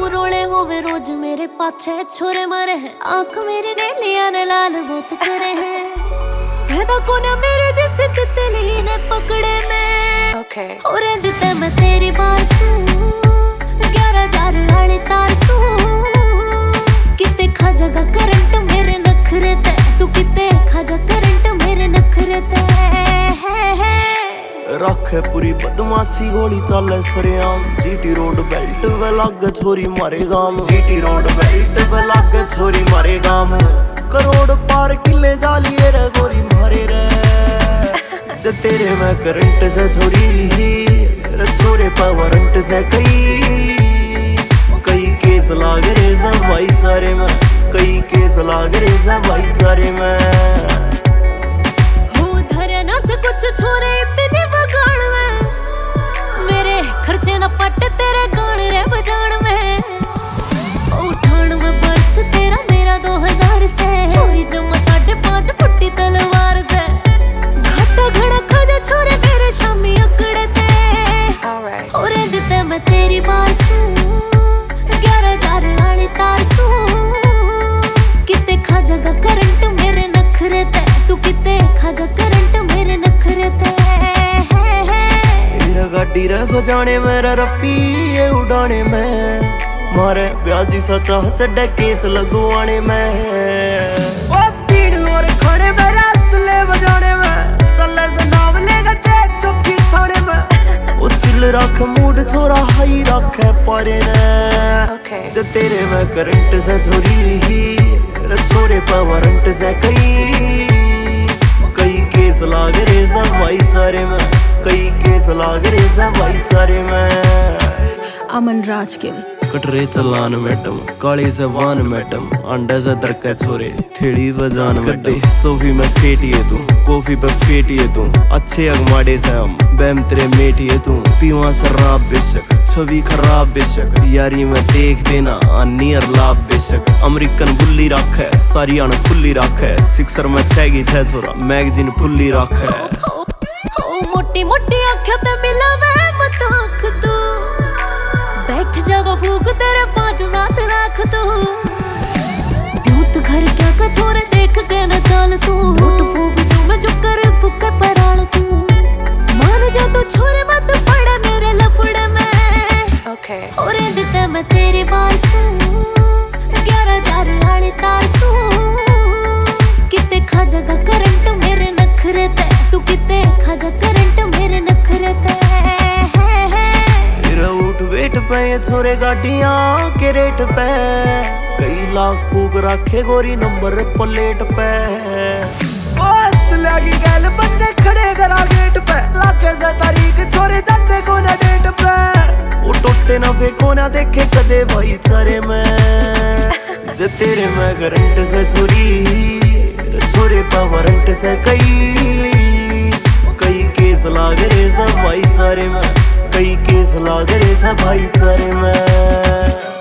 रोले होवे रोज मेरे पाछे छोरे मरे हैं, आंख मेरी नीलियां ने लाल बहुत करे हैं। फायदा को ना मेरे जैसे तितली ने पकड़े में, ऑरेंज ते मैं तेरी बासू 11,000 वाली तारसू। किते खा जागा करंट मेरे नखरे ते, तू किते खा जा करंट मेरे नखरे ते। रखे पूरी बदमाशी गोली चाले सरेआम, जीटी रोड बेल्ट पे लागे छोरी मारे गाम। जीटी रोड बेल्ट पे लागे छोरी मारे गाम। करोड़ पार किले जालिए रे गोरी मारे रे, जे तेरे में करंट से छोरी रे छोरे पर वारंट से कई केस लाग रे सब भाईचारे में, कई केस लाग रे सब भाईचारे में। हो धरे ना से कुछ छोरे इतने बगाड़ में, मेरे खर्चे न पट तेरे गान रे बजान में। उठान में बर्थ तेरा मेरा 2000 से, छोरी जमा 5.5 फुटी तलवार से। घाटा घड़ा खाजा छोरे मेरे शामी अकड़े थे, ऑरेंज ते मैं तेरी बासू 11,000 वाली तारसू। किते खा जागा करंट मेरे नखरे ते, तू किते खा जा करंट मेरे नखरे ते। गाड़ी रे बजाने मेरा रप्पी ये उड़ाने में, मारे ब्याजी सचा चढ़े केस लगवाने में। ओ पीड़ और खाने में रसले बजाने में, चले से नाम लेगा टेक चौकी थाने में। ओ चिल रख मूड छोरा हाई रखे पारे ने, जे तेरे में करंट से छोरी रे छोरे पर वारंट से कई केस लाग रे सब भाईचारे में, कई केस लाग रे सब भाईचारे में। अमन राजगिल कटरे चलान मैडम, काले से वान मैडम, अंडा से दरका छोरे थेड़ी बजान मैडम। सोफी में फेटिए तू, कॉफी पे फेटिए तू, अच्छे अगमाडे से हम बैम तेरे मेटिए तू। पीवा शराब बेशक, छवि खराब बेशक, यारी में देख देना नियर लाभ बेशक। अमेरिकन बुल्ली रख है, सारी अण खुली रख है, सिक्सर में छैगी छे छोरा मैगजीन फुल्ली रख है। मोटी मोटी आँखें ते मिलावे मत आँख तू, बैठ जागा फूक तेरे 5-7 लाख तू। ब्यूत घर क्या का छोरे देख के न चाल तू, लूट फूक तू मैं जो करे फूके पराल तू। मान जा तू छोरे मत पड़े मेरे लफड़े में, ऑरेंज ते मैं तेरी बासू 11,000 वाली तारसू। किते खा जागा करंट मेरे नखरे ते, तू किते खा जा करंट मेरे नखरे ते। उठ वेट पे छोरे गाड़ियां के रेट पे, कई लाख फूक रखे गोरी नंबर प्लेट पे। बस लगी गल बंदे खड़े करा गेट पे, लाखे से तारीख छोरे जाते को ना डेट पे। वो टोटे ना फेंको ना देखे कदे भाईचारे में, जे तेरे में करंट से छोरी छोरे पर वारंट से कई केस लाग रे सब भाईचारे में, कई केस लाग रे सब भाईचारे में।